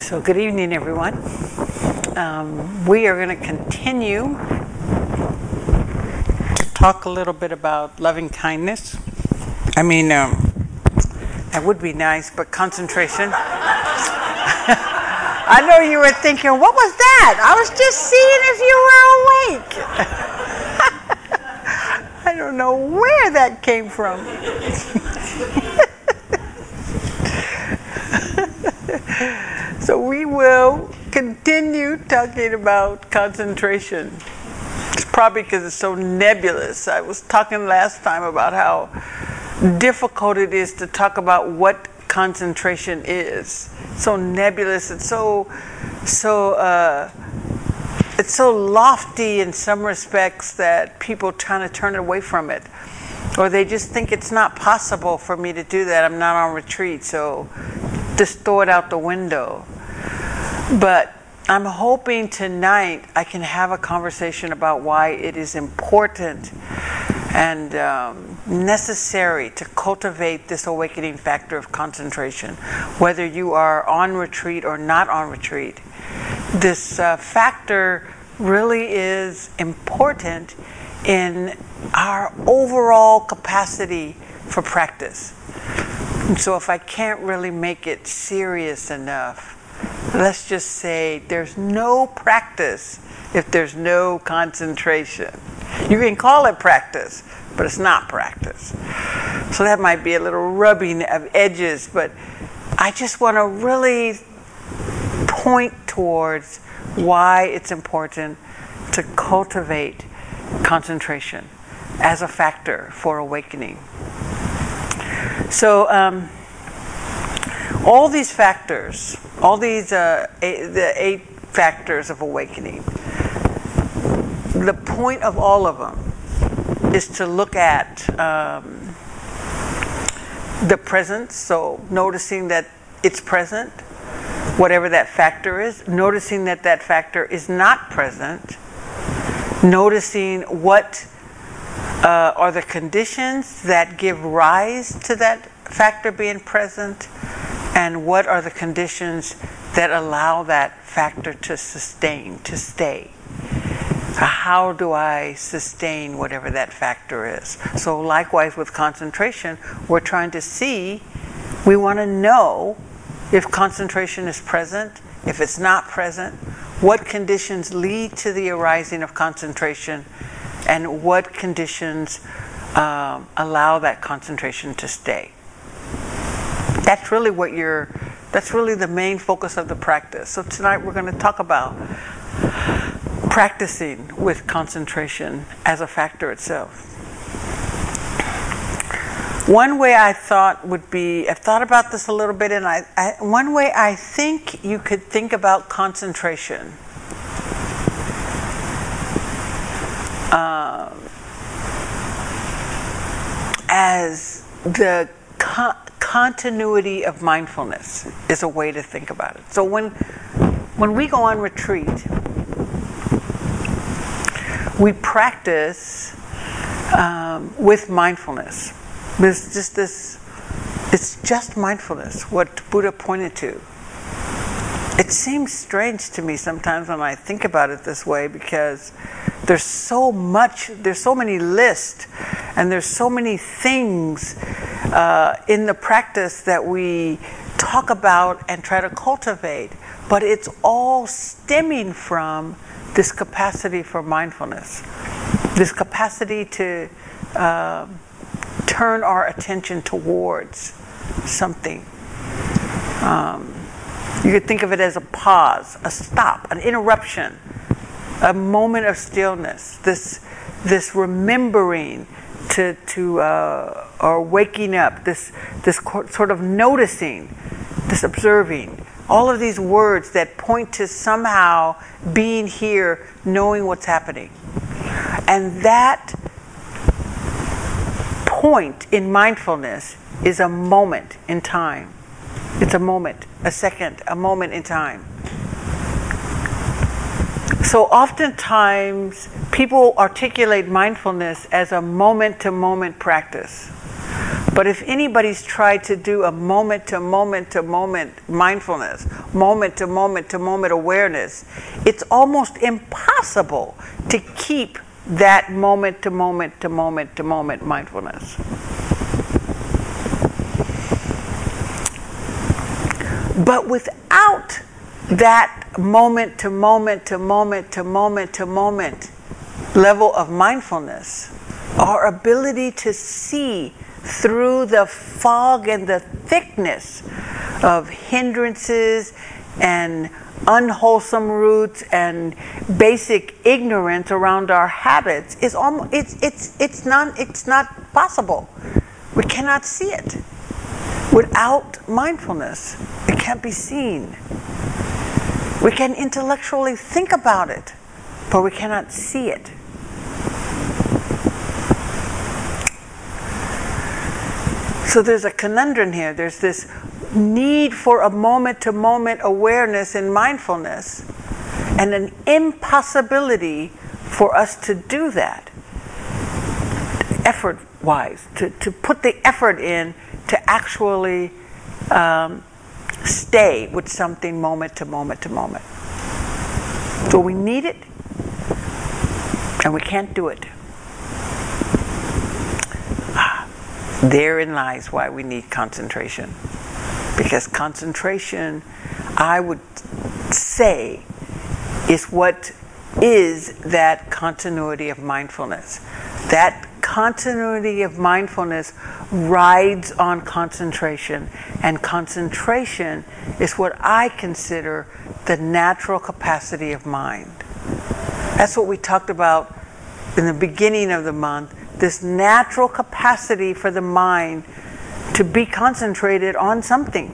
So good evening, everyone. We are going to continue to talk a little bit about loving kindness. That would be nice, but concentration. I know you were thinking, what was that? I was just seeing if you were awake. I don't know where that came from. So we will continue talking about concentration. It's probably because it's so nebulous. I was talking last time about how difficult it is to talk about what concentration is. It's so nebulous. It's so lofty in some respects that people trying to turn away from it, or they just think it's not possible for me to do that. I'm not on retreat, so just throw it out the window. But I'm hoping tonight I can have a conversation about why it is important and necessary to cultivate this awakening factor of concentration. Whether you are on retreat or not on retreat, this factor really is important in our overall capacity for practice. And so if I can't really make it serious enough, let's just say there's no practice if there's no concentration. You can call it practice, but it's not practice. So that might be a little rubbing of edges, but I just want to really point towards why it's important to cultivate concentration as a factor for awakening. So all these factors, the 8 factors of awakening, the point of all of them is to look at the presence, so noticing that it's present, whatever that factor is, noticing that that factor is not present, noticing what are the conditions that give rise to that factor being present, and what are the conditions that allow that factor to sustain, to stay. How do I sustain whatever that factor is? So likewise with concentration, we're trying to see, we want to know if concentration is present, if it's not present, what conditions lead to the arising of concentration, and what conditions allow that concentration to stay. That's really the main focus of the practice. So tonight we're going to talk about practicing with concentration as a factor itself. One way I thought would be, I've thought about this a little bit, and one way I think you could think about concentration as the continuity of mindfulness is a way to think about it. So when we go on retreat, we practice with mindfulness. It's just mindfulness, what Buddha pointed to. It seems strange to me sometimes when I think about it this way, because there's so many lists, and there's so many things in the practice that we talk about and try to cultivate, but it's all stemming from this capacity for mindfulness, this capacity to turn our attention towards something. You could think of it as a pause, a stop, an interruption, a moment of stillness, this remembering or waking up, this sort of noticing, this observing. All of these words that point to somehow being here, knowing what's happening. And that point in mindfulness is a moment in time. It's a moment, a second, a moment in time. So oftentimes people articulate mindfulness as a moment-to-moment practice. But if anybody's tried to do a moment to moment to moment mindfulness, moment to moment to moment awareness, it's almost impossible to keep that moment to moment to moment to moment mindfulness. But without that moment to moment to moment to moment to moment level of mindfulness, our ability to see through the fog and the thickness of hindrances and unwholesome roots and basic ignorance around our habits is almost it's not possible. We cannot see it without mindfulness. It can't be seen. We can intellectually think about it, but we cannot see it. So there's a conundrum here. There's this need for a moment-to-moment awareness and mindfulness, and an impossibility for us to do that, effort-wise, to put the effort in to actually stay with something moment to moment to moment. So we need it, and we can't do it. Therein lies why we need concentration. Because concentration, I would say, is what is that continuity of mindfulness. That continuity of mindfulness rides on concentration, and concentration is what I consider the natural capacity of mind. That's what we talked about in the beginning of the month, this natural capacity for the mind to be concentrated on something.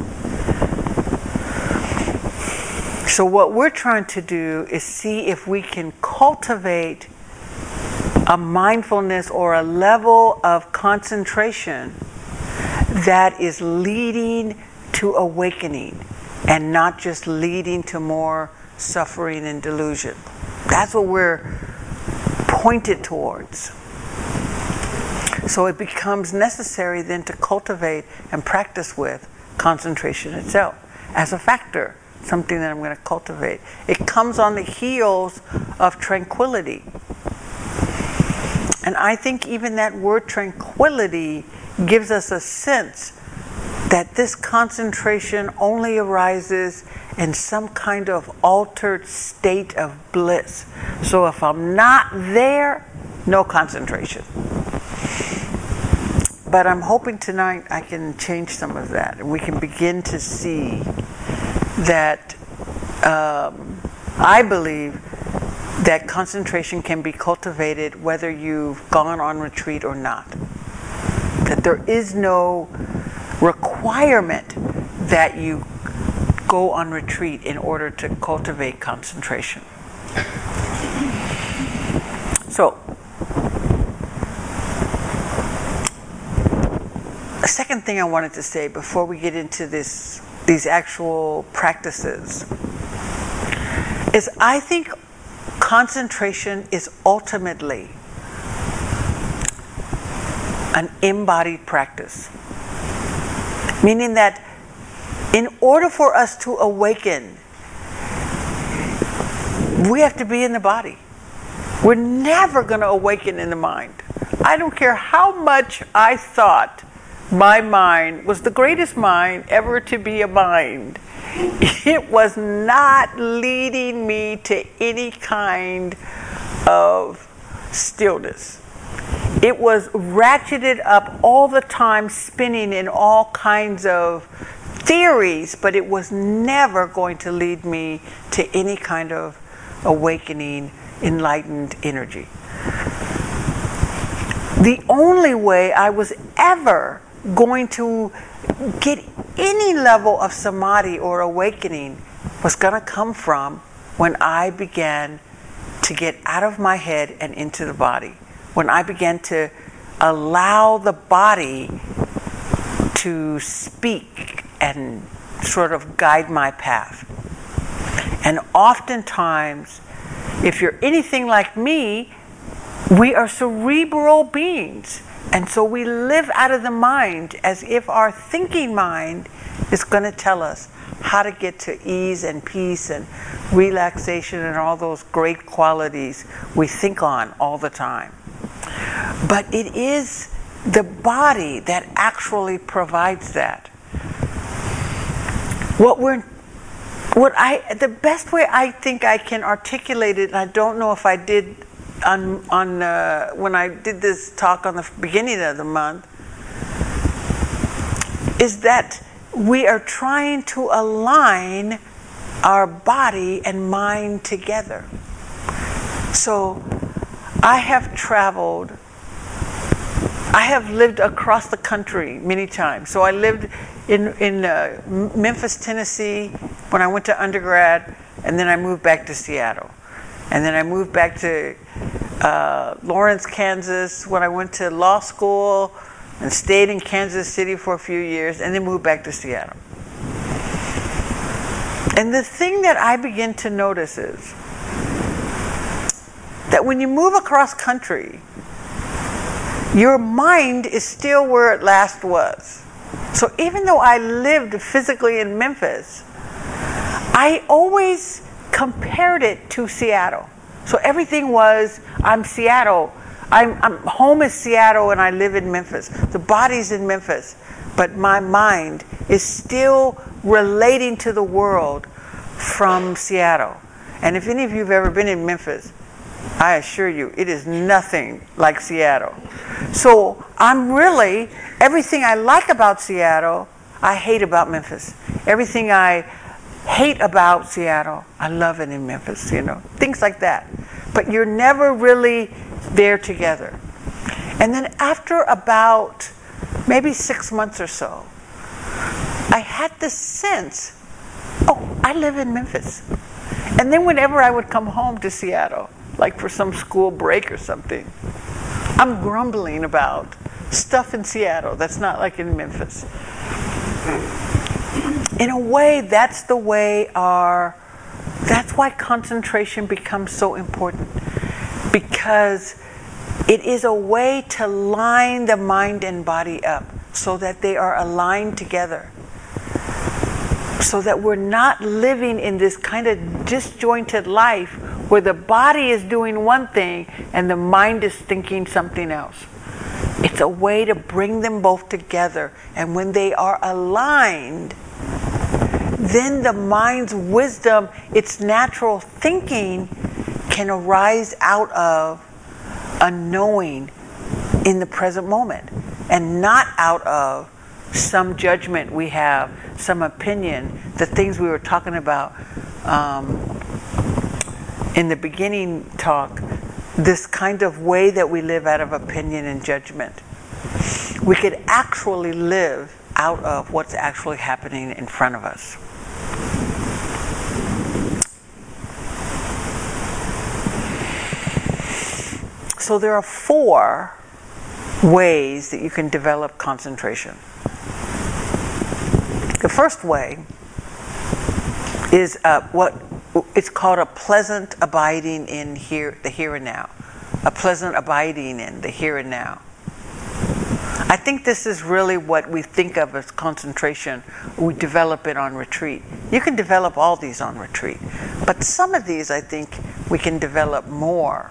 So what we're trying to do is see if we can cultivate a mindfulness or a level of concentration that is leading to awakening and not just leading to more suffering and delusion. That's what we're pointed towards. So it becomes necessary then to cultivate and practice with concentration itself as a factor, something that I'm going to cultivate. It comes on the heels of tranquility. And I think even that word tranquility gives us a sense that this concentration only arises in some kind of altered state of bliss. So if I'm not there, no concentration. But I'm hoping tonight I can change some of that, and we can begin to see that I believe that concentration can be cultivated whether you've gone on retreat or not. That there is no requirement that you go on retreat in order to cultivate concentration. So, the second thing I wanted to say before we get into these actual practices is I think concentration is ultimately an embodied practice. Meaning that in order for us to awaken, we have to be in the body. We're never going to awaken in the mind. I don't care how much I thought my mind was the greatest mind ever to be a mind. It was not leading me to any kind of stillness. It was ratcheted up all the time, spinning in all kinds of theories, but it was never going to lead me to any kind of awakening, enlightened energy. The only way I was ever going to get any level of samadhi or awakening was going to come from when I began to get out of my head and into the body. When I began to allow the body to speak and sort of guide my path. And oftentimes, if you're anything like me, we are cerebral beings. And so we live out of the mind as if our thinking mind is going to tell us how to get to ease and peace and relaxation and all those great qualities we think on all the time. But it is the body that actually provides that. The best way I think I can articulate it, and I don't know if I did when I did this talk on the beginning of the month, is that we are trying to align our body and mind together. So I have traveled, I have lived across the country many times. So I lived in Memphis, Tennessee when I went to undergrad, and then I moved back to Seattle. And then I moved back to Lawrence, Kansas when I went to law school, and stayed in Kansas City for a few years, and then moved back to Seattle. And the thing that I begin to notice is that when you move across country, your mind is still where it last was. So even though I lived physically in Memphis, I always compared it to Seattle. So everything was, I'm Seattle. I'm home is Seattle and I live in Memphis. The body's in Memphis, but my mind is still relating to the world from Seattle. And if any of you have ever been in Memphis, I assure you, it is nothing like Seattle. So I'm really, everything I like about Seattle, I hate about Memphis. Everything I hate about Seattle, I love it in Memphis, things like that. But you're never really there together. And then after about maybe 6 months or so, I had this sense, oh, I live in Memphis. And then whenever I would come home to Seattle, like for some school break or something, I'm grumbling about stuff in Seattle that's not like in Memphis. In a way, that's why concentration becomes so important. Because it is a way to line the mind and body up so that they are aligned together. So that we're not living in this kind of disjointed life where the body is doing one thing and the mind is thinking something else. It's a way to bring them both together. And when they are aligned, then the mind's wisdom, its natural thinking, can arise out of a knowing in the present moment and not out of some judgment we have, some opinion, the things we were talking about in the beginning talk, this kind of way that we live out of opinion and judgment. We could actually live out of what's actually happening in front of us. So there are 4 ways that you can develop concentration. The first way is what it's called a pleasant abiding in the here and now. A pleasant abiding in the here and now. I think this is really what we think of as concentration. We develop it on retreat. You can develop all these on retreat. But some of these, I think, we can develop more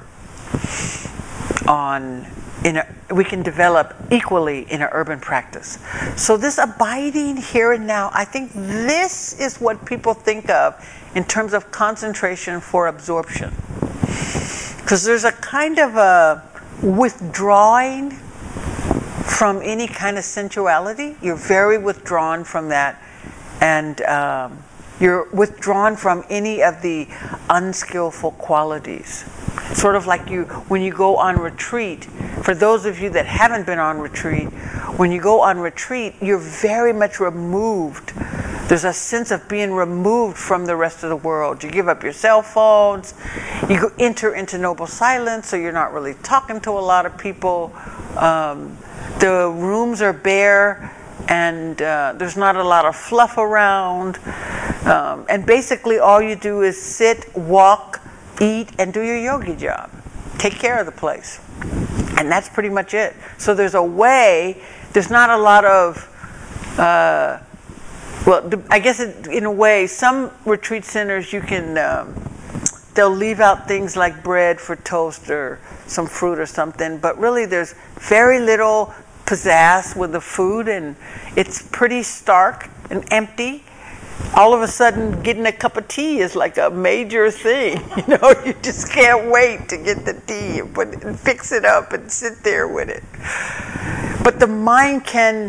we can develop equally in an urban practice. So this abiding here and now, I think this is what people think of in terms of concentration for absorption. Because there's a kind of a withdrawing from any kind of sensuality. You're very withdrawn from that. And you're withdrawn from any of the unskillful qualities. Sort of like when you go on retreat. For those of you that haven't been on retreat, when you go on retreat, you're very much removed. There's a sense of being removed from the rest of the world. You give up your cell phones. You enter into noble silence, so you're not really talking to a lot of people. The rooms are bare, and there's not a lot of fluff around. And basically all you do is sit, walk, eat, and do your yogi job. Take care of the place. And that's pretty much it. So there's a way, there's not a lot of, I guess in a way, some retreat centers you can, they'll leave out things like bread for toast or some fruit or something, but really there's very little pizzazz with the food, and it's pretty stark and empty. All of a sudden, getting a cup of tea is like a major thing. You just can't wait to get the tea and fix it up and sit there with it. But the mind can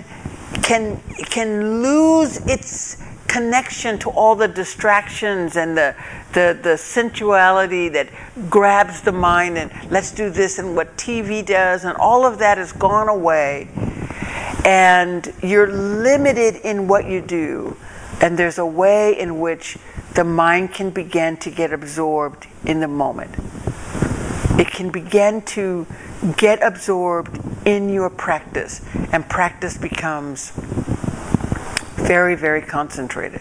lose its connection to all the distractions and the sensuality that grabs the mind, and let's do this, and what TV does, and all of that has gone away, and you're limited in what you do. And there's a way in which the mind can begin to get absorbed in the moment. It can begin to get absorbed in your practice, and practice becomes very, very concentrated.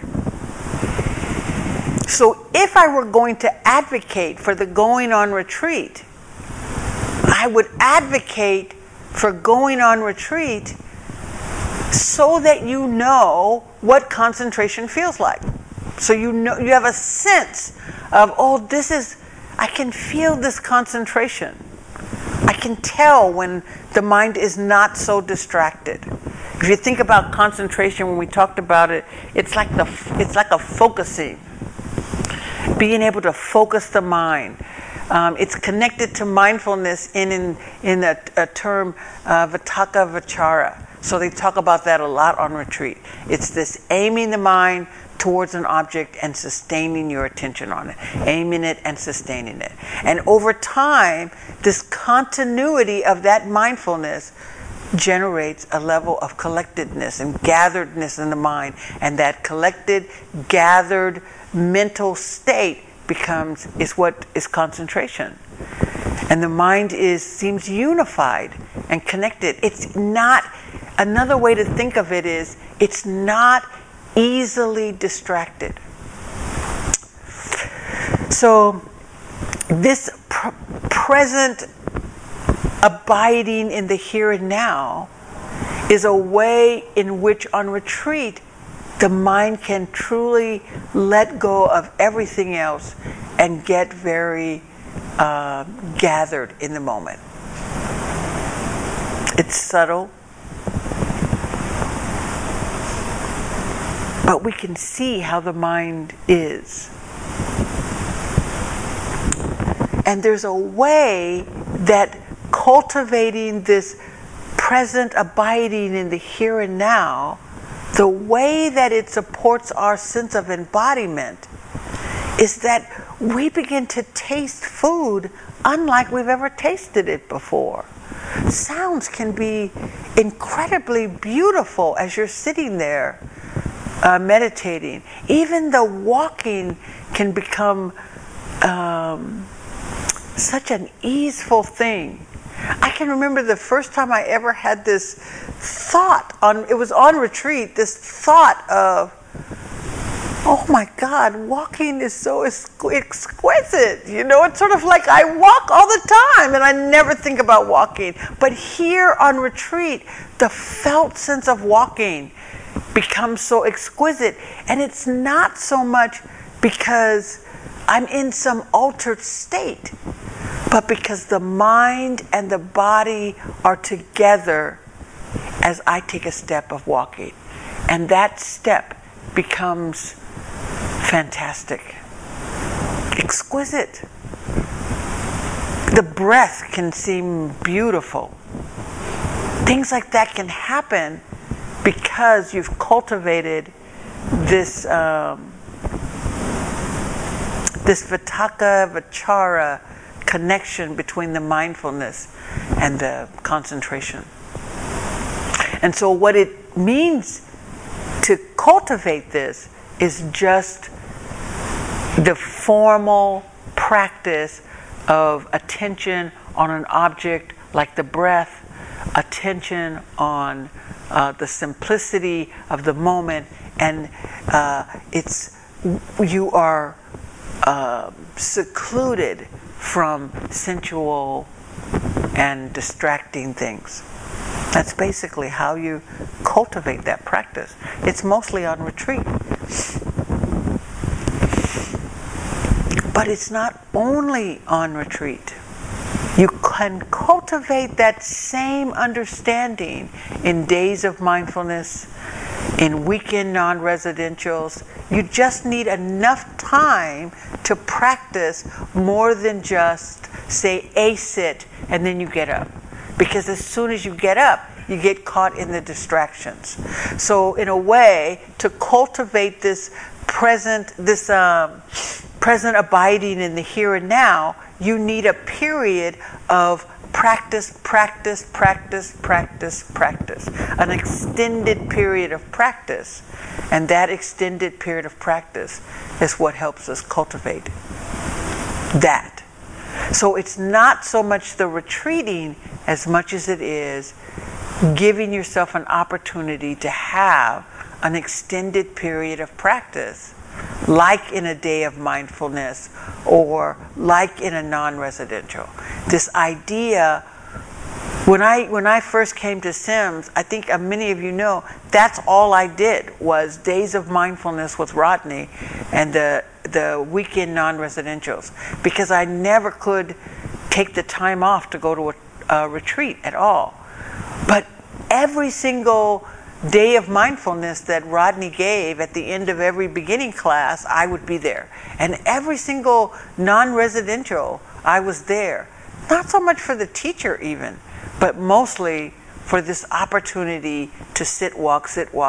So if I were going to advocate for the going on retreat, I would advocate for going on retreat so that you know what concentration feels like. So you have a sense of, I can feel this concentration. I can tell when the mind is not so distracted. If you think about concentration, when we talked about it, it's like a focusing. Being able to focus the mind. It's connected to mindfulness in a term, Vitakka Vichara. So they talk about that a lot on retreat. It's this aiming the mind towards an object and sustaining your attention on it. Aiming it and sustaining it. And over time, this continuity of that mindfulness generates a level of collectedness and gatheredness in the mind. And that collected, gathered mental state is what is concentration. And the mind seems unified and connected. It's not, another way to think of it is, it's not easily distracted. So this present abiding in the here and now is a way in which on retreat the mind can truly let go of everything else and get very gathered in the moment. It's subtle, but we can see how the mind is. And there's a way that cultivating this present abiding in the here and now, the way that it supports our sense of embodiment, is that we begin to taste food unlike we've ever tasted it before. Sounds can be incredibly beautiful as you're sitting there meditating. Even the walking can become such an easeful thing. I can remember the first time I ever had this thought, it was on retreat, this thought of, oh my God, walking is so exquisite. It's sort of like I walk all the time and I never think about walking. But here on retreat, the felt sense of walking becomes so exquisite. And it's not so much because I'm in some altered state, but because the mind and the body are together as I take a step of walking. And that step becomes fantastic, exquisite. The breath can seem beautiful. Things like that can happen because you've cultivated this this Vitakka Vichara connection between the mindfulness and the concentration. And so what it means to cultivate this is just the formal practice of attention on an object like the breath, attention on the simplicity of the moment, and you are secluded from sensual and distracting things. That's basically how you cultivate that practice. It's mostly on retreat. But it's not only on retreat. You can cultivate that same understanding in days of mindfulness, in weekend non-residentials. You just need enough time to practice more than just say a sit and then you get up. Because as soon as you get up, you get caught in the distractions. So in a way, to cultivate this present abiding in the here and now, you need a period of practice, an extended period of practice. And that extended period of practice is what helps us cultivate that. So it's not so much the retreating as much as it is giving yourself an opportunity to have an extended period of practice, like in a day of mindfulness or like in a non-residential. This idea, when I first came to Sims, I think many of you know, that's all I did was days of mindfulness with Rodney and the weekend non-residentials, because I never could take the time off to go to a retreat at all. But every single day of mindfulness that Rodney gave at the end of every beginning class, I would be there. And every single non-residential, I was there. Not so much for the teacher even, but mostly for this opportunity to sit, walk,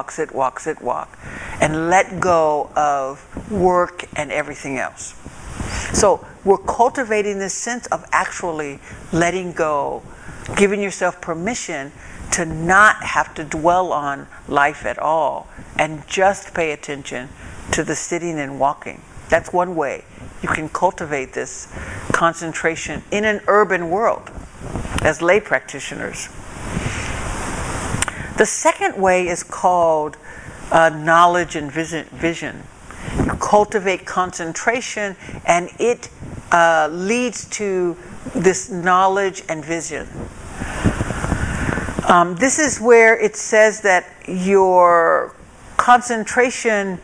and let go of work and everything else. So we're cultivating this sense of actually letting go, giving yourself permission to not have to dwell on life at all and just pay attention to the sitting and walking. That's one way you can cultivate this concentration in an urban world as lay practitioners. The second way is called knowledge and vision. You cultivate concentration and it leads to this knowledge and vision. This is where it says that your concentration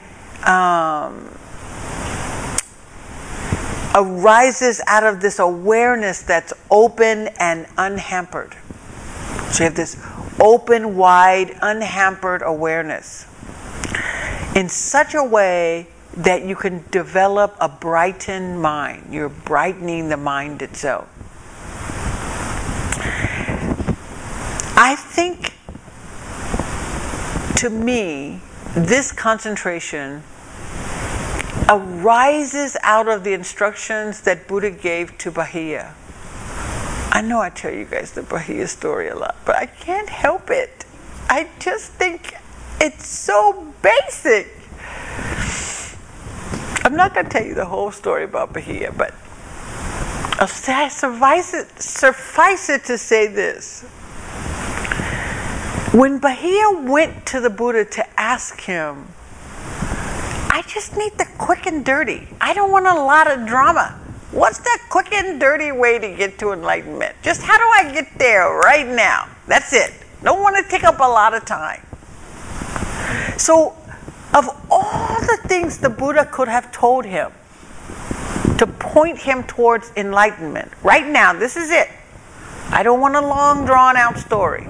arises out of this awareness that's open and unhampered. So you have this open, wide, unhampered awareness in such a way that you can develop a brightened mind. You're brightening the mind itself. I think, to me, this concentration arises out of the instructions that Buddha gave to Bahiya. I know I tell you guys the Bahiya story a lot, but I can't help it. I just think it's so basic. I'm not going to tell you the whole story about Bahiya, but I'll suffice it to say this. When Bahiya went to the Buddha to ask him, I just need the quick and dirty. I don't want a lot of drama. What's the quick and dirty way to get to enlightenment? Just how do I get there right now? That's it. Don't want to take up a lot of time. So, of all the things the Buddha could have told him to point him towards enlightenment, right now, this is it. I don't want a long, drawn-out story.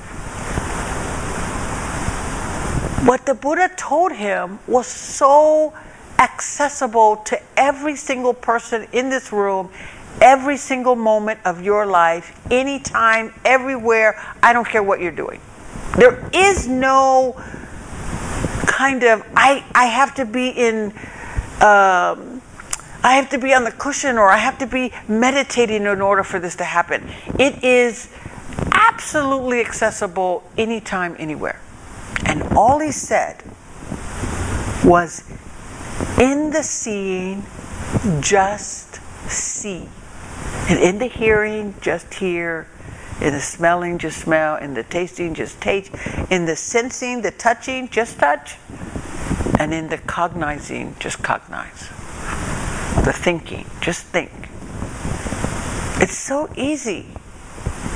What the Buddha told him was so accessible to every single person in this room, every single moment of your life, anytime, everywhere. I don't care what you're doing. There is no kind of, I have to be in, I have to be on the cushion, or I have to be meditating in order for this to happen. It is absolutely accessible anytime, anywhere. And all he said was, in the seeing, just see. And in the hearing, just hear. In the smelling, just smell. In the tasting, just taste. In the sensing, the touching, just touch. And in the cognizing, just cognize. The thinking, just think. It's so easy.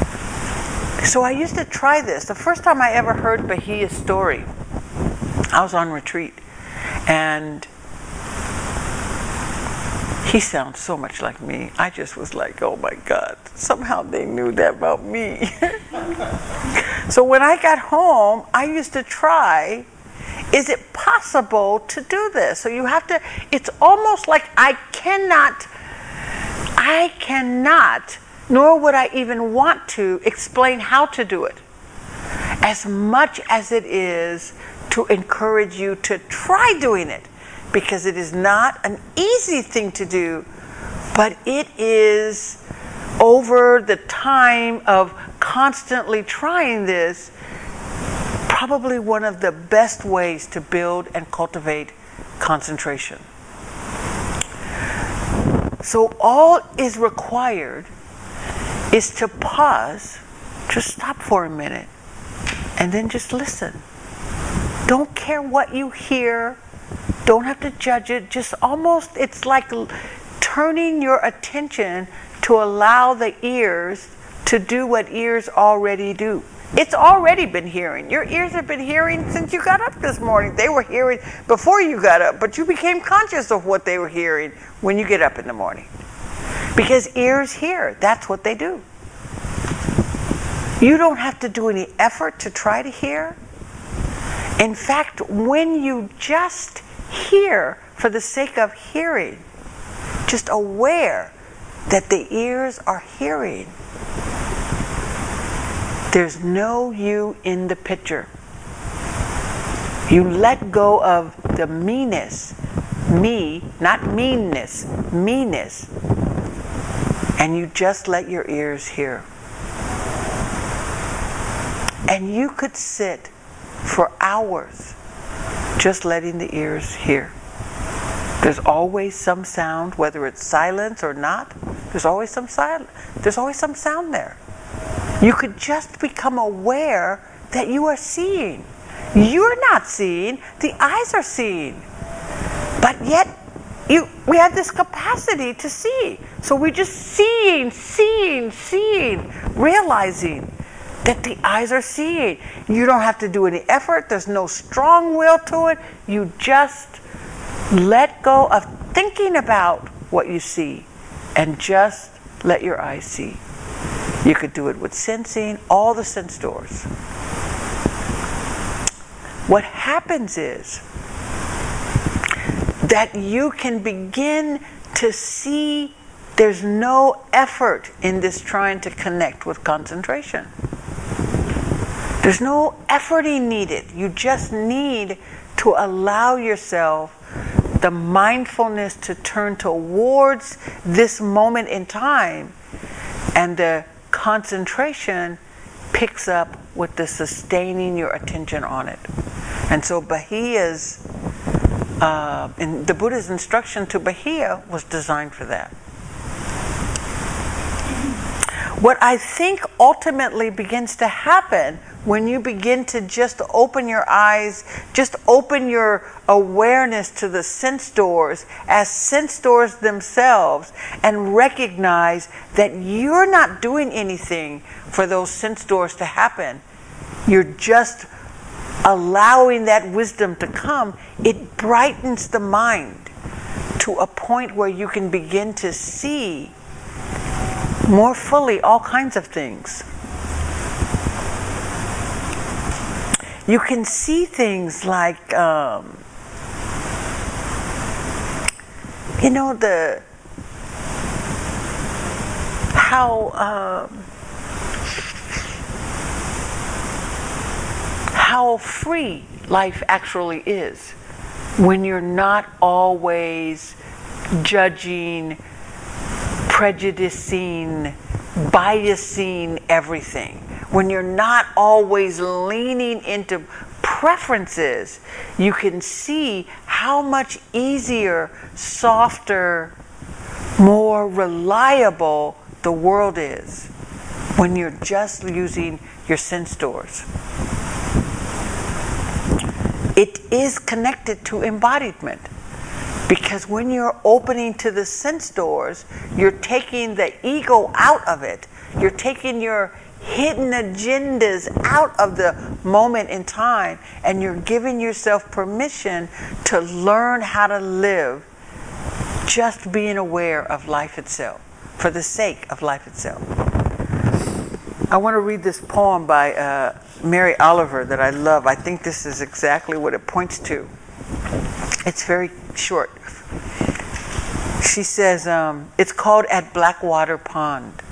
So I used to try this. The first time I ever heard Bahia's story, I was on retreat. And he sounds so much like me. I just was like, oh my God, somehow they knew that about me. So when I got home, I used to try, is it possible to do this? So you have to, it's almost like I cannot, nor would I even want to explain how to do it, as much as it is to encourage you to try doing it, because it is not an easy thing to do, but it is, over the time of constantly trying this, probably one of the best ways to build and cultivate concentration. So all is required is to pause, just stop for a minute, and then just listen. Don't care what you hear. Don't have to judge it. Just almost, it's like turning your attention to allow the ears to do what ears already do. It's already been hearing. Your ears have been hearing since you got up this morning. They were hearing before you got up, but you became conscious of what they were hearing when you get up in the morning. Because ears hear. That's what they do. You don't have to do any effort to try to hear. In fact, when you just hear for the sake of hearing, just aware that the ears are hearing, there's no you in the picture. You let go of the meanness, me, not meanness, meanness, and you just let your ears hear. And you could sit for hours just letting the ears hear. There's always some sound, whether it's silence or not. There's always some silence. There's always some sound there. You could just become aware that you are seeing. You're not seeing, the eyes are seeing. But yet, we have this capacity to see. So we're just seeing, realizing that the eyes are seeing. You don't have to do any effort. There's no strong will to it. You just let go of thinking about what you see and just let your eyes see. You could do it with sensing, all the sense doors. What happens is that you can begin to see there's no effort in this trying to connect with concentration. There's no efforting needed. You just need to allow yourself the mindfulness to turn towards this moment in time, and the concentration picks up with the sustaining your attention on it. And so Bahia's, in the Buddha's instruction to Bahia was designed for that. What I think ultimately begins to happen when you begin to just open your eyes, just open your awareness to the sense doors as sense doors themselves, and recognize that you're not doing anything for those sense doors to happen. You're just allowing that wisdom to come. It brightens the mind to a point where you can begin to see more fully all kinds of things. You can see things like, how free life actually is when you're not always judging, prejudicing, biasing everything. When you're not always leaning into preferences, you can see how much easier, softer, more reliable the world is when you're just using your sense doors. It is connected to embodiment, because when you're opening to the sense doors, you're taking the ego out of it. You're taking your hidden agendas out of the moment in time, and you're giving yourself permission to learn how to live just being aware of life itself, for the sake of life itself. I want to read this poem by Mary Oliver that I love. I think this is exactly what it points to. It's very short. She says, it's called At Blackwater Pond.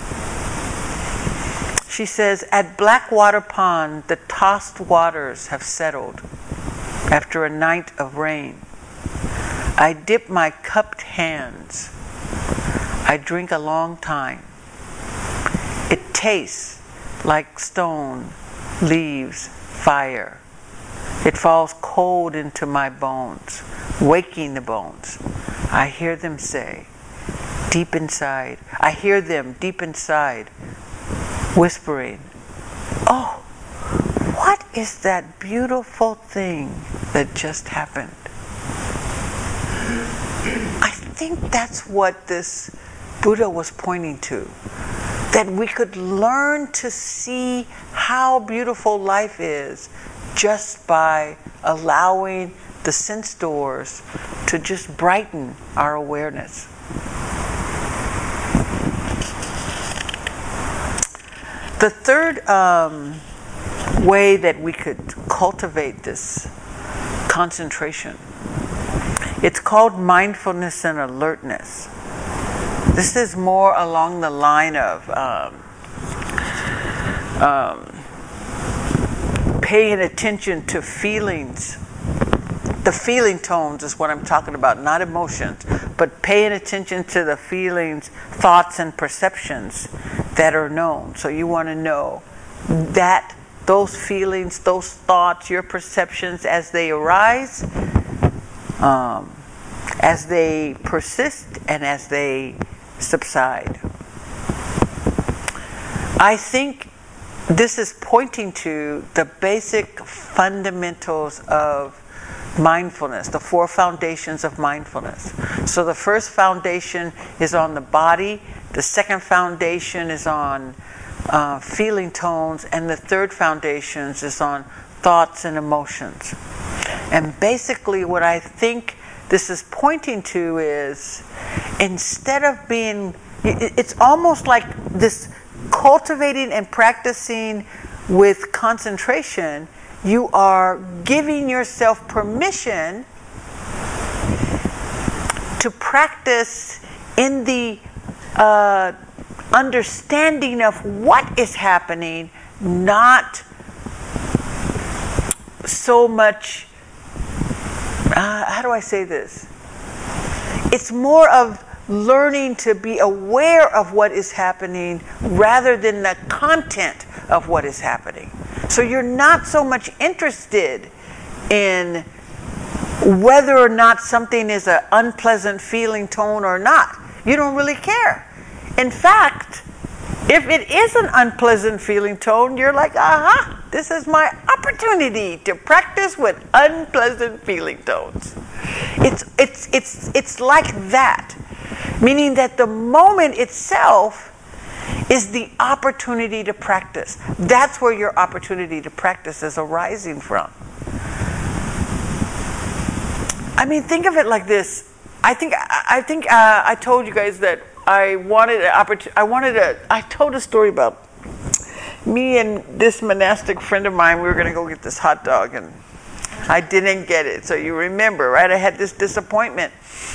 She says, at Blackwater Pond, the tossed waters have settled after a night of rain. I dip my cupped hands. I drink a long time. It tastes like stone, leaves, fire. It falls cold into my bones, waking the bones. I hear them say, deep inside, I hear them deep inside, whispering, oh, what is that beautiful thing that just happened? I think that's what this Buddha was pointing to. That we could learn to see how beautiful life is just by allowing the sense doors to just brighten our awareness. The third way that we could cultivate this concentration, it's called mindfulness and alertness. This is more along the line of paying attention to feelings. The feeling tones is what I'm talking about, not emotions, but paying attention to the feelings, thoughts, and perceptions that are known. So you want to know that those feelings, those thoughts, your perceptions as they arise, as they persist, and as they subside. I think this is pointing to the basic fundamentals of mindfulness, the 4 foundations of mindfulness. So the first foundation is on the body, the second foundation is on feeling tones, and the third foundation is on thoughts and emotions. And basically what I think this is pointing to is, instead of being, it's almost like this cultivating and practicing with concentration, you are giving yourself permission to practice in the understanding of what is happening, not so much, how do I say this? It's more of learning to be aware of what is happening rather than the content of what is happening. So you're not so much interested in whether or not something is an unpleasant feeling tone or not. You don't really care. In fact, if it is an unpleasant feeling tone, you're like, aha, this is my opportunity to practice with unpleasant feeling tones. It's like that. Meaning that the moment itself is the opportunity to practice. That's where your opportunity to practice is arising from. I mean, think of it like this. I think I told you guys that I told a story about me and this monastic friend of mine. We were going to go get this hot dog, and I didn't get it. So you remember, right? I had this disappointment.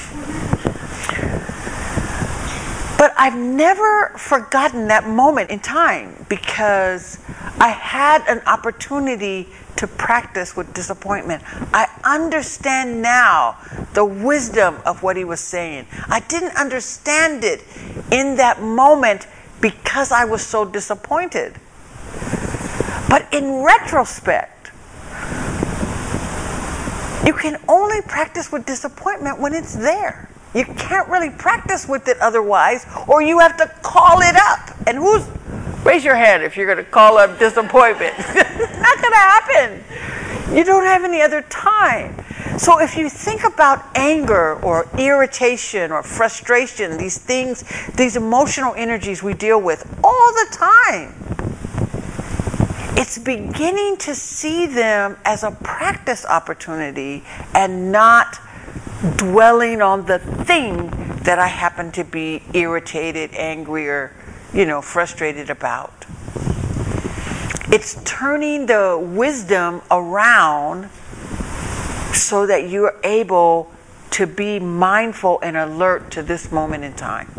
But I've never forgotten that moment in time, because I had an opportunity to practice with disappointment. I understand now the wisdom of what he was saying. I didn't understand it in that moment because I was so disappointed. But in retrospect, you can only practice with disappointment when it's there. You can't really practice with it otherwise, or you have to call it up. And raise your hand if you're going to call up disappointment. It's not going to happen. You don't have any other time. So if you think about anger or irritation or frustration, these things, these emotional energies we deal with all the time, It's beginning to see them as a practice opportunity and not dwelling on the thing that I happen to be irritated, angry, or, frustrated about. It's turning the wisdom around so that you're able to be mindful and alert to this moment in time.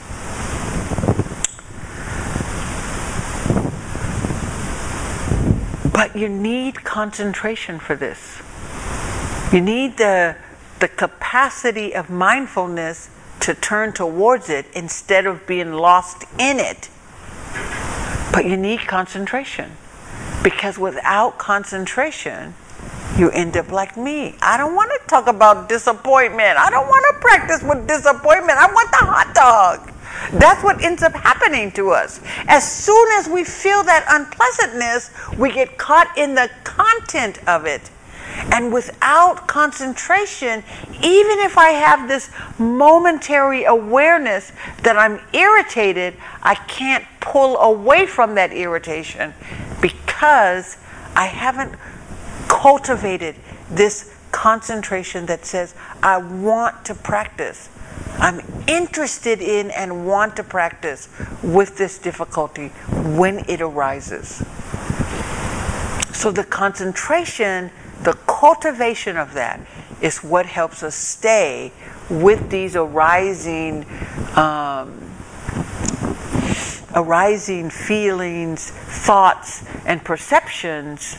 But you need concentration for this. You need the capacity of mindfulness to turn towards it instead of being lost in it. But you need concentration. Because without concentration, you end up like me. I don't want to talk about disappointment. I don't want to practice with disappointment. I want the hot dog. That's what ends up happening to us. As soon as we feel that unpleasantness, we get caught in the content of it. And without concentration, even if I have this momentary awareness that I'm irritated, I can't pull away from that irritation because I haven't cultivated this concentration that says, I want to practice. I'm interested in and want to practice with this difficulty when it arises. So the concentration, the cultivation of that is what helps us stay with these arising feelings, thoughts, and perceptions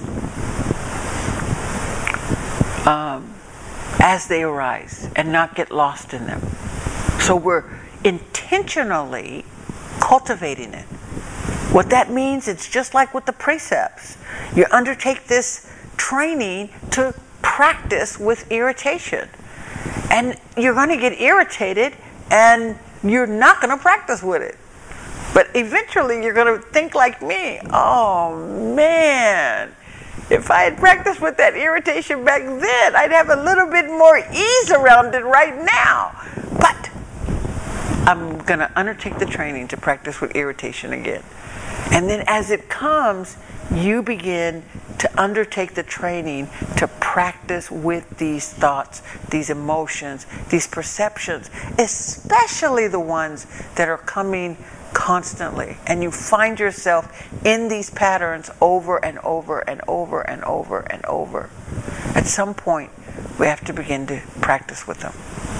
as they arise and not get lost in them. So we're intentionally cultivating it. What that means, it's just like with the precepts. You undertake this training to practice with irritation. And you're going to get irritated and you're not going to practice with it. But eventually you're going to think like me, oh man, if I had practiced with that irritation back then, I'd have a little bit more ease around it right now. But I'm going to undertake the training to practice with irritation again. And then as it comes, you begin to undertake the training to practice with these thoughts, these emotions, these perceptions, especially the ones that are coming constantly. And you find yourself in these patterns over and over and over and over and over. At some point, we have to begin to practice with them.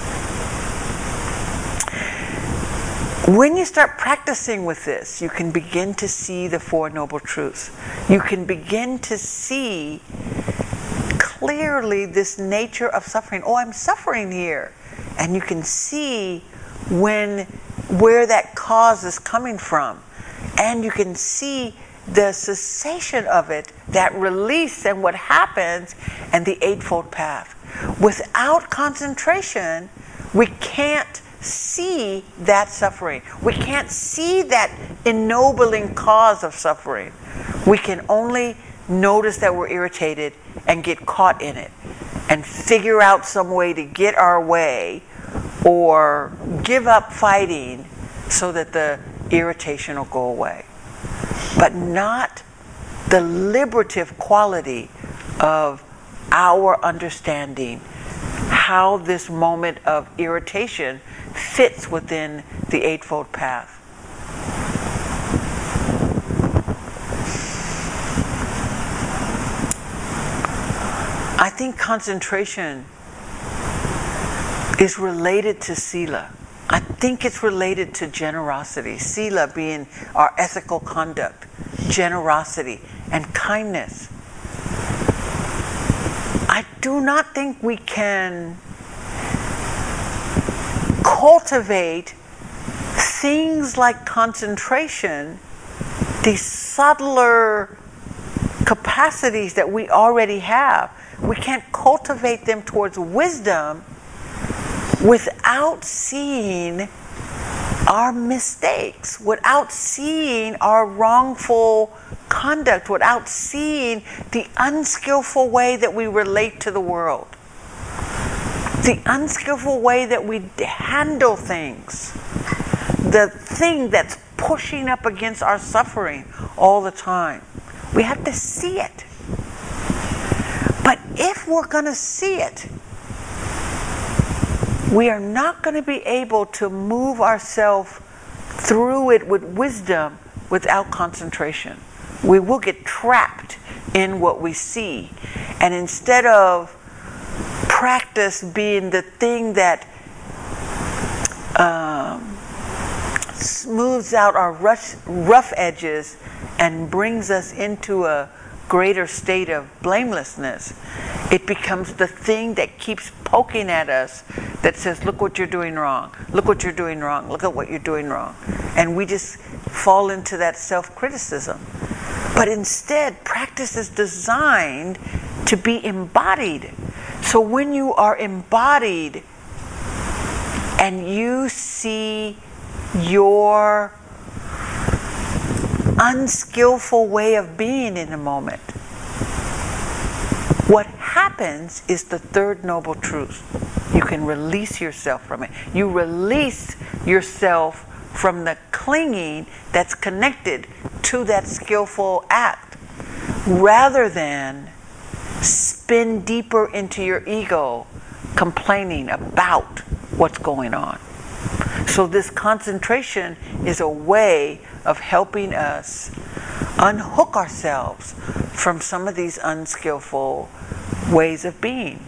When you start practicing with this, you can begin to see the Four Noble Truths. You can begin to see clearly this nature of suffering. Oh, I'm suffering here. And you can see where that cause is coming from. And you can see the cessation of it, that release and what happens, and the Eightfold Path. Without concentration, we can't see that suffering. We can't see that ennobling cause of suffering. We can only notice that we're irritated and get caught in it and figure out some way to get our way or give up fighting so that the irritation will go away. But not the liberative quality of our understanding how this moment of irritation fits within the Eightfold Path. I think concentration is related to sila. I think it's related to generosity. Sila being our ethical conduct, generosity, and kindness. I do not think we can cultivate things like concentration, these subtler capacities that we already have. We can't cultivate them towards wisdom without seeing our mistakes, without seeing our wrongful conduct, without seeing the unskillful way that we relate to the world, the unskillful way that we handle things, the thing that's pushing up against our suffering all the time. We have to see it. But if we're going to see it, we are not going to be able to move ourselves through it with wisdom without concentration. We will get trapped in what we see. And instead of practice being the thing that smooths out our rough edges and brings us into a greater state of blamelessness, it becomes the thing that keeps poking at us, that says, look what you're doing wrong, look what you're doing wrong, look at what you're doing wrong. And we just fall into that self-criticism. But instead, practice is designed to be embodied. So when you are embodied and you see your unskillful way of being in a moment, what happens is the third noble truth. You can release yourself from it. You release yourself from the clinging that's connected to that skillful act, rather than spin deeper into your ego, complaining about what's going on. So this concentration is a way of helping us unhook ourselves from some of these unskillful ways of being.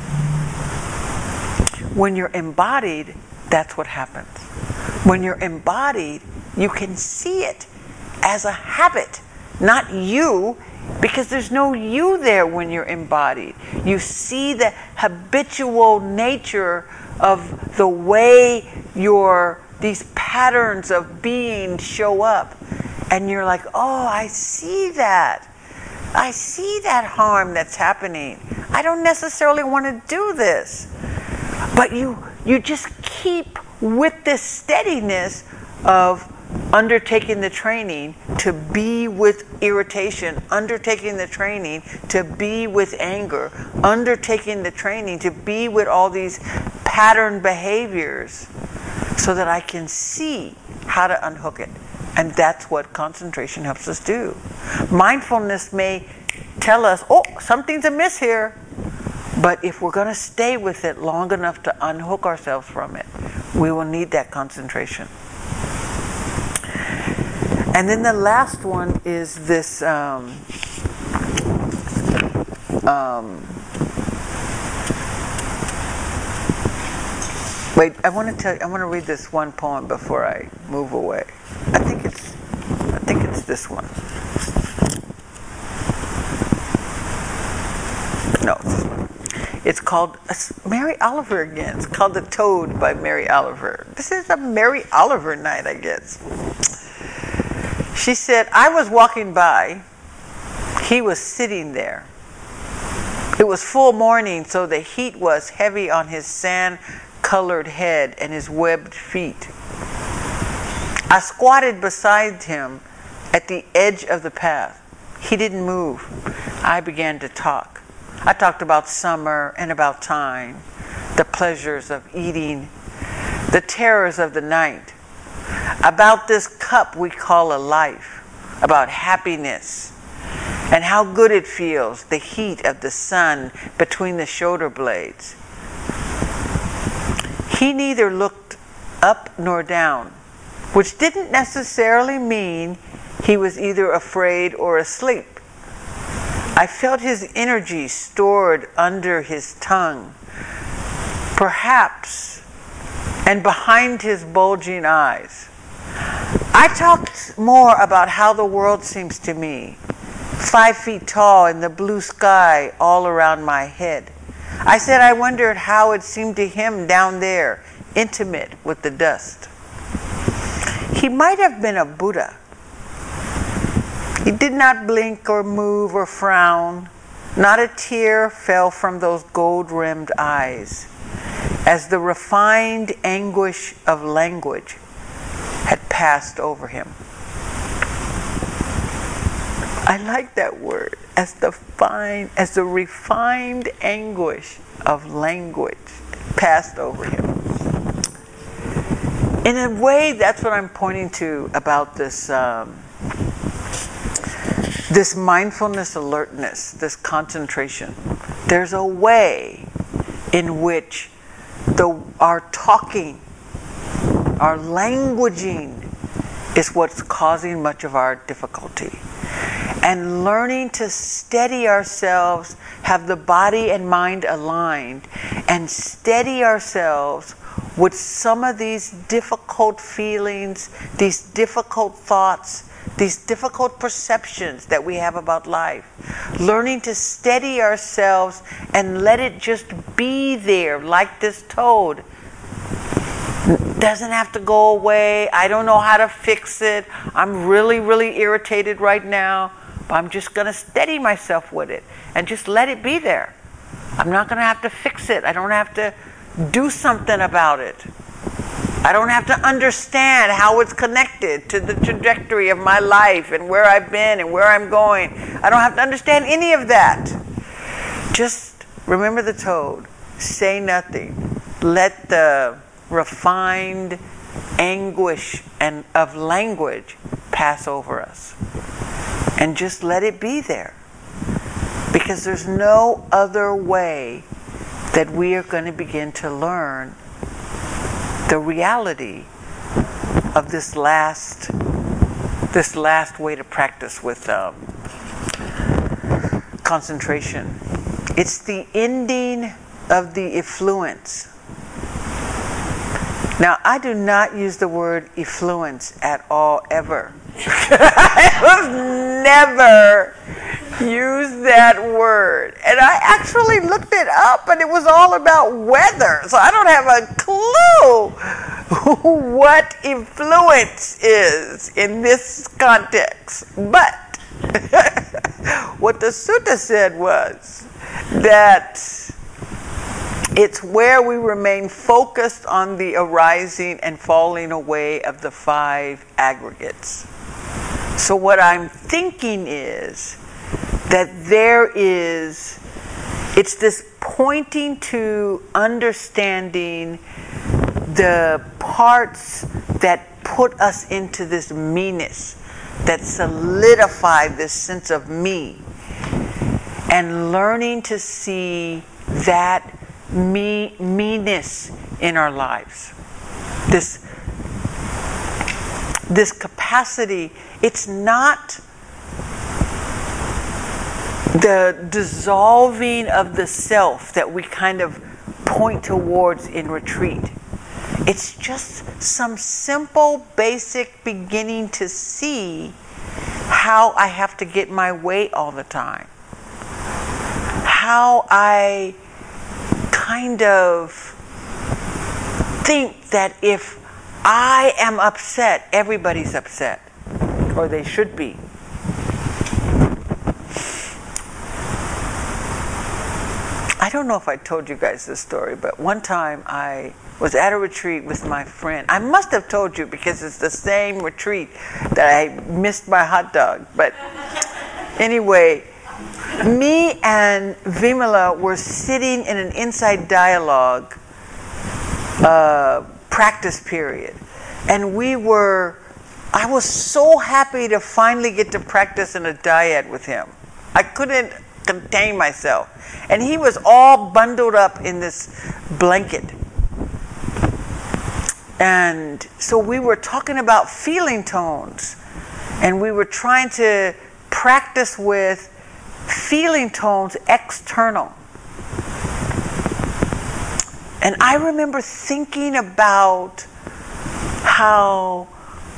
When you're embodied, that's what happens. When you're embodied, you can see it as a habit, not you, because there's no you there when you're embodied. You see the habitual nature of the way these patterns of being show up, and you're like, oh, I see that. I see that harm that's happening. I don't necessarily want to do this. But you just keep with this steadiness of undertaking the training to be with irritation, undertaking the training to be with anger, undertaking the training to be with all these pattern behaviors, so that I can see how to unhook it. And that's what concentration helps us do. Mindfulness may tell us, oh, something's amiss here. But if we're going to stay with it long enough to unhook ourselves from it, we will need that concentration. And then the last one is this wait, I want to read this one poem before I move away. I think it's this one. No, it's this one. It's called Mary Oliver again. It's called The Toad by Mary Oliver. This is a Mary Oliver night, I guess. She said, I was walking by. He was sitting there. It was full morning, so the heat was heavy on his sand-colored head and his webbed feet. I squatted beside him at the edge of the path. He didn't move. I began to talk. I talked about summer and about time, the pleasures of eating, the terrors of the night, about this cup we call a life, about happiness, and how good it feels, the heat of the sun between the shoulder blades. He neither looked up nor down, which didn't necessarily mean he was either afraid or asleep. I felt his energy stored under his tongue, perhaps, and behind his bulging eyes. I talked more about how the world seems to me, 5 feet tall in the blue sky all around my head. I said I wondered how it seemed to him down there, intimate with the dust. He might have been a Buddha. He did not blink or move or frown. Not a tear fell from those gold-rimmed eyes, as the refined anguish of language had passed over him. I like that word, as the refined anguish of language passed over him. In a way, that's what I'm pointing to about this this mindfulness alertness, this concentration. There's a way in which our talking, our languaging is what's causing much of our difficulty. And learning to steady ourselves, have the body and mind aligned, and steady ourselves with some of these difficult feelings, these difficult thoughts, these difficult perceptions that we have about life. Learning to steady ourselves and let it just be there, like this toad. Doesn't have to go away. I don't know how to fix it. I'm really, really irritated right now, but I'm just going to steady myself with it and just let it be there. I'm not going to have to fix it. I don't have to do something about it. I don't have to understand how it's connected to the trajectory of my life and where I've been and where I'm going. I don't have to understand any of that. Just remember the toad. Say nothing. Let the refined anguish of language pass over us. And just let it be there. Because there's no other way that we are going to begin to learn the reality of this last way to practice with concentration. It's the ending of the effluence. Now, I do not use the word effluence at all, ever. I have never used that word. And I actually looked it up, and it was all about weather. So I don't have a clue what influence is in this context. But what the sutta said was that it's where we remain focused on the arising and falling away of the 5 aggregates. So what I'm thinking is that it's this pointing to understanding the parts that put us into this meanness, that solidify this sense of me, and learning to see that meanness in our lives. This capacity, it's not the dissolving of the self that we kind of point towards in retreat. It's just some simple, basic beginning to see how I have to get my way all the time. How I kind of think that if I am upset, everybody's upset. Or they should be. I don't know if I told you guys this story, but one time I was at a retreat with my friend. I must have told you because it's the same retreat that I missed my hot dog. But anyway, me and Vimala were sitting in an inside dialogue practice period. And I was so happy to finally get to practice in a dyad with him. I couldn't contain myself. And he was all bundled up in this blanket. And so we were talking about feeling tones. And we were trying to practice with feeling tones external. And I remember thinking about how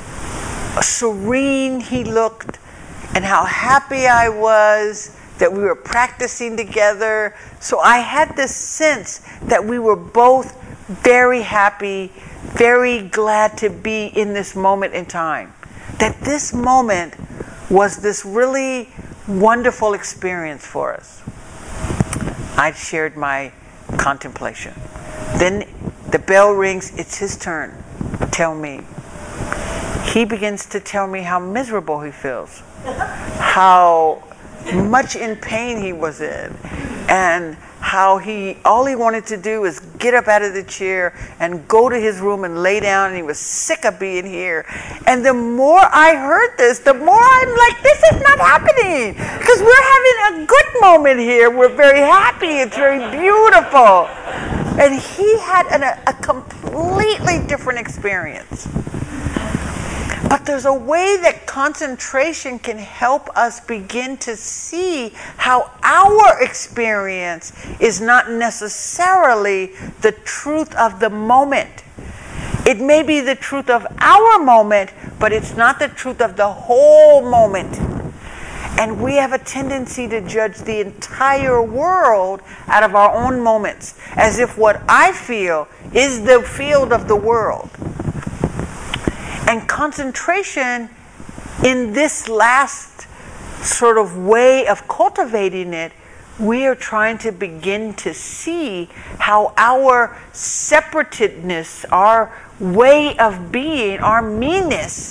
serene he looked and how happy I was that we were practicing together. So I had this sense that we were both very happy, very glad to be in this moment in time. That this moment was this really wonderful experience for us. I shared my contemplation. Then the bell rings, it's his turn. Tell me. He begins to tell me how miserable he feels. How much in pain he was in. And how all he wanted to do was get up out of the chair and go to his room and lay down, and he was sick of being here. And the more I heard this, the more I'm like, this is not happening, because we're having a good moment here. We're very happy. It's very beautiful. And he had a completely different experience. But there's a way that concentration can help us begin to see how our experience is not necessarily the truth of the moment. It may be the truth of our moment, but it's not the truth of the whole moment. And we have a tendency to judge the entire world out of our own moments, as if what I feel is the field of the world. And concentration in this last sort of way of cultivating it, we are trying to begin to see how our separatedness, our way of being, our meanness,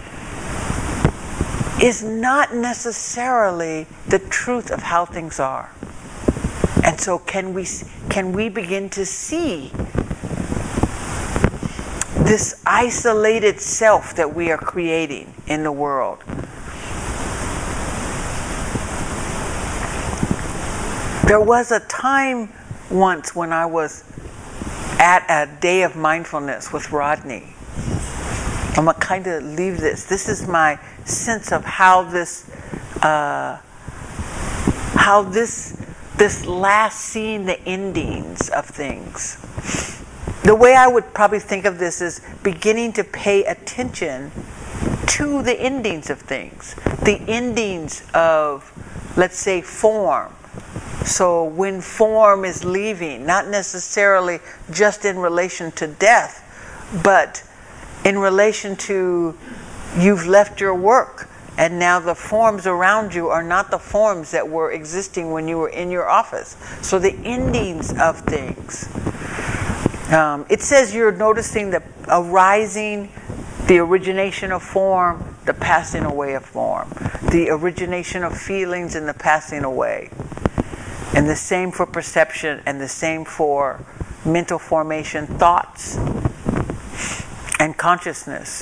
is not necessarily the truth of how things are. And so can we begin to see this isolated self that we are creating in the world? There was a time once when I was at a day of mindfulness with Rodney. I'm going to kind of leave this. This is my sense of how this last seeing the endings of things. The way I would probably think of this is beginning to pay attention to the endings of things. The endings of, let's say, form. So when form is leaving, not necessarily just in relation to death, but in relation to you've left your work and now the forms around you are not the forms that were existing when you were in your office. So the endings of things. It says you're noticing the arising, the origination of form, the passing away of form. The origination of feelings and the passing away. And the same for perception, and the same for mental formation, thoughts, and consciousness.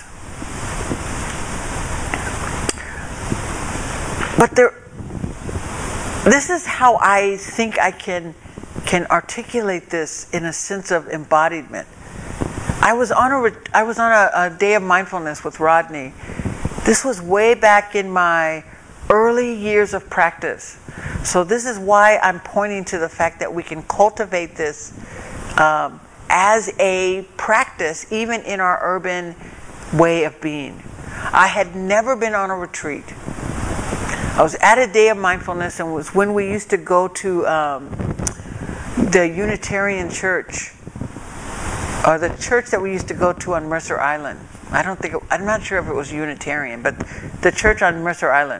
But this is how I think I can articulate this in a sense of embodiment. I was on a day of mindfulness with Rodney. This was way back in my early years of practice. So this is why I'm pointing to the fact that we can cultivate this as a practice, even in our urban way of being. I had never been on a retreat. I was at a day of mindfulness, and it was when we used to go to the Unitarian Church, or the church that we used to go to on Mercer Island. I'm not sure if it was Unitarian, but the church on Mercer Island.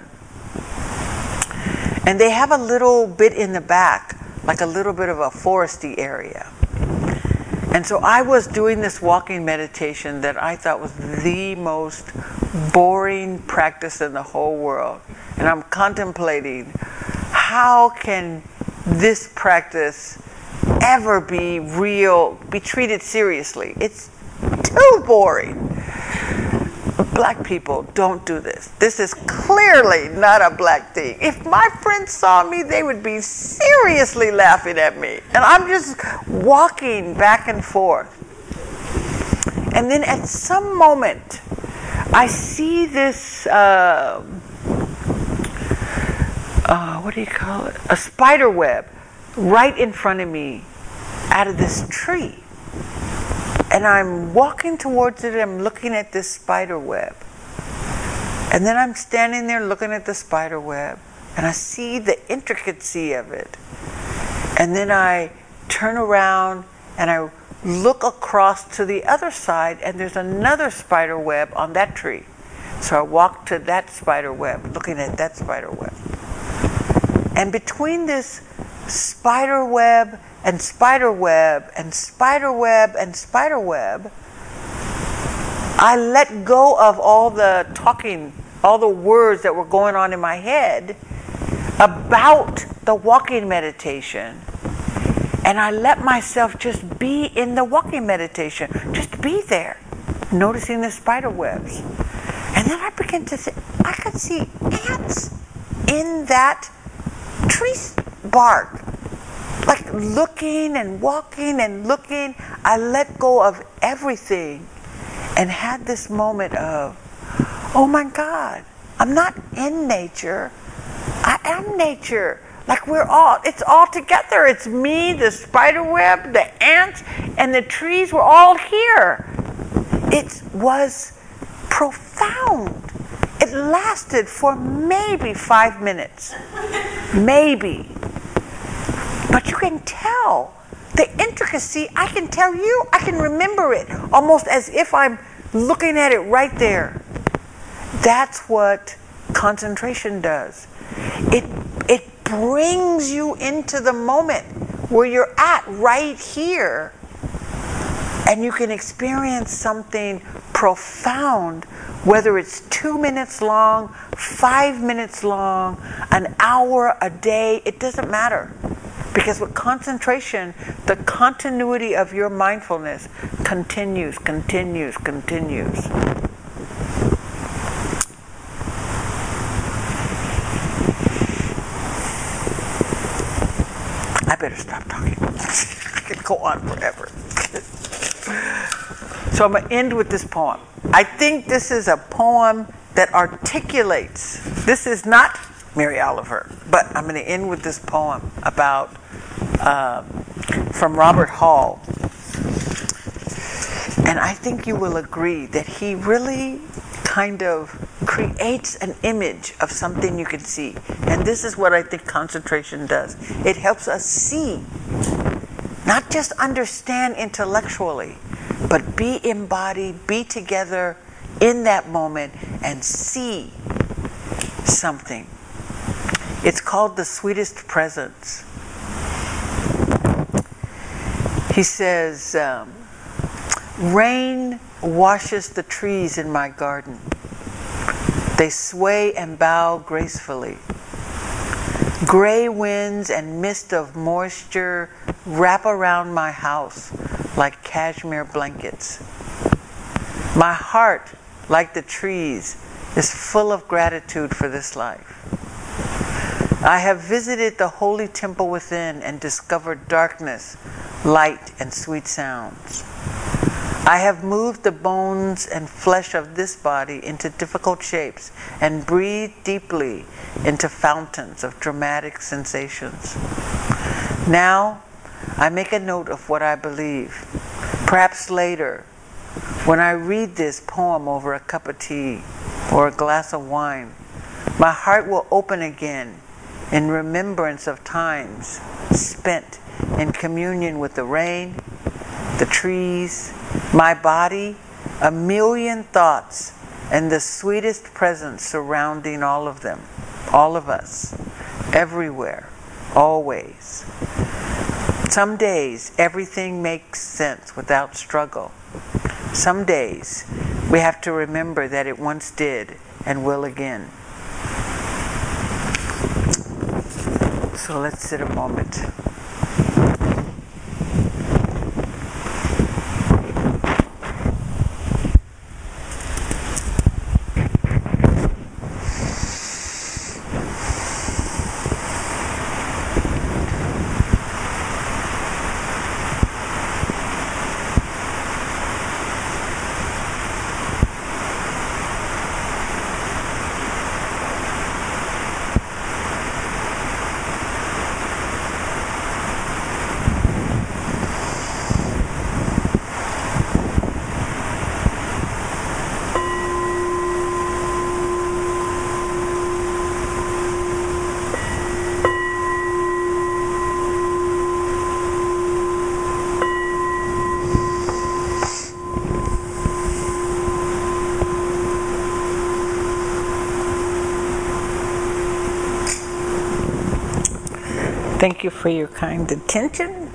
And they have a little bit in the back, like a little bit of a foresty area. And so I was doing this walking meditation that I thought was the most boring practice in the whole world. And I'm contemplating, how can this practice ever be real, be treated seriously? It's too boring. Black people, don't do this. This is clearly not a black thing. If my friends saw me, they would be seriously laughing at me. And I'm just walking back and forth. And then at some moment, I see this, what do you call it? A spider web right in front of me out of this tree. And I'm walking towards it, I'm looking at this spider web. And then I'm standing there looking at the spider web, and I see the intricacy of it. And then I turn around and I look across to the other side, and there's another spider web on that tree. So I walk to that spider web, looking at that spider web. And between this spider web and spider web and spider web and spider web, I let go of all the talking, all the words that were going on in my head about the walking meditation. And I let myself just be in the walking meditation, just be there, noticing the spider webs. And then I began to think, I could see ants in that tree bark, like looking and walking and looking. I let go of everything and had this moment of, oh my God, I'm not in nature, I am nature. Like it's all together. It's me, the spider web, the ants, and the trees were all here. It was profound. It lasted for maybe 5 minutes. Maybe. But you can tell the intricacy. I can tell you, I can remember it almost as if I'm looking at it right there. That's what concentration does. It brings you into the moment where you're at right here, and you can experience something profound, whether it's 2 minutes long, 5 minutes long, an hour, a day, it doesn't matter. Because with concentration, the continuity of your mindfulness continues. I better stop talking. I could go on forever. So I'm going to end with this poem. I think this is a poem that articulates. This is not Mary Oliver, but I'm going to end with this poem about from Robert Hall. And I think you will agree that he really kind of creates an image of something you can see. And this is what I think concentration does. It helps us see, not just understand intellectually, but be embodied, be together in that moment and see something. It's called The Sweetest Presence. He says, rain washes the trees in my garden. They sway and bow gracefully. Gray winds and mist of moisture wrap around my house like cashmere blankets. My heart, like the trees, is full of gratitude for this life. I have visited the holy temple within and discovered darkness, light, and sweet sounds. I have moved the bones and flesh of this body into difficult shapes and breathed deeply into fountains of dramatic sensations. Now, I make a note of what I believe. Perhaps later, when I read this poem over a cup of tea or a glass of wine, my heart will open again in remembrance of times spent in communion with the rain, the trees, my body, a million thoughts, and the sweetest presence surrounding all of them, all of us, everywhere, always. Some days, everything makes sense without struggle. Some days, we have to remember that it once did and will again. So let's sit a moment. Thank you for your kind attention.